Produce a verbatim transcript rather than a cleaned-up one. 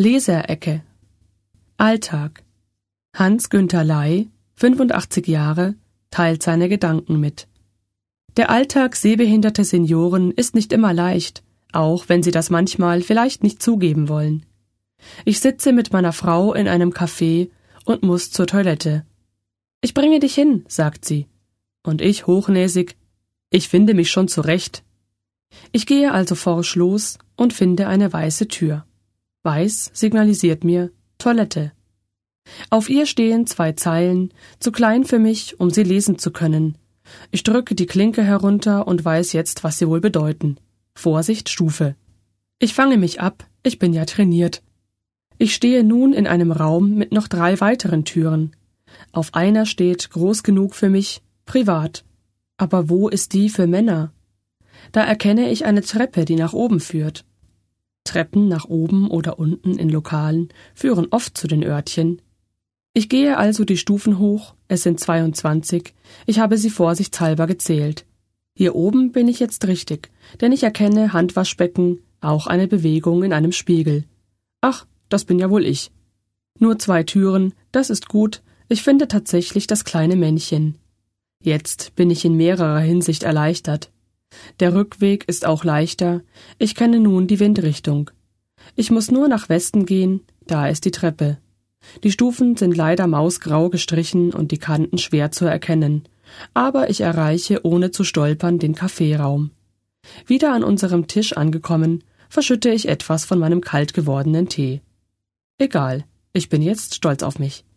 Leserecke. Alltag. Hans-Günther Ley, fünfundachtzig Jahre, teilt seine Gedanken mit. Der Alltag sehbehinderter Senioren ist nicht immer leicht, auch wenn sie das manchmal vielleicht nicht zugeben wollen. Ich sitze mit meiner Frau in einem Café und muss zur Toilette. »Ich bringe dich hin«, sagt sie. Und ich hochnäsig, »Ich finde mich schon zurecht.« Ich gehe also forsch los und finde eine weiße Tür. Weiß signalisiert mir Toilette. Auf ihr stehen zwei Zeilen, zu klein für mich, um sie lesen zu können. Ich drücke die Klinke herunter und weiß jetzt, was sie wohl bedeuten. Vorsicht, Stufe. Ich fange mich ab, ich bin ja trainiert. Ich stehe nun in einem Raum mit noch drei weiteren Türen. Auf einer steht, groß genug für mich, privat. Aber wo ist die für Männer? Da erkenne ich eine Treppe, die nach oben führt. Treppen nach oben oder unten in Lokalen führen oft zu den Örtchen. Ich gehe also die Stufen hoch, es sind zweiundzwanzig, ich habe sie vorsichtshalber gezählt. Hier oben bin ich jetzt richtig, denn ich erkenne Handwaschbecken, auch eine Bewegung in einem Spiegel. Ach, das bin ja wohl ich. Nur zwei Türen, das ist gut, ich finde tatsächlich das kleine Männchen. Jetzt bin ich in mehrerer Hinsicht erleichtert. Der Rückweg ist auch leichter, ich kenne nun die Windrichtung. Ich muss nur nach Westen gehen, da ist die Treppe. Die Stufen sind leider mausgrau gestrichen und die Kanten schwer zu erkennen, aber ich erreiche ohne zu stolpern den Kaffeeraum. Wieder an unserem Tisch angekommen, verschütte ich etwas von meinem kalt gewordenen Tee. Egal, ich bin jetzt stolz auf mich.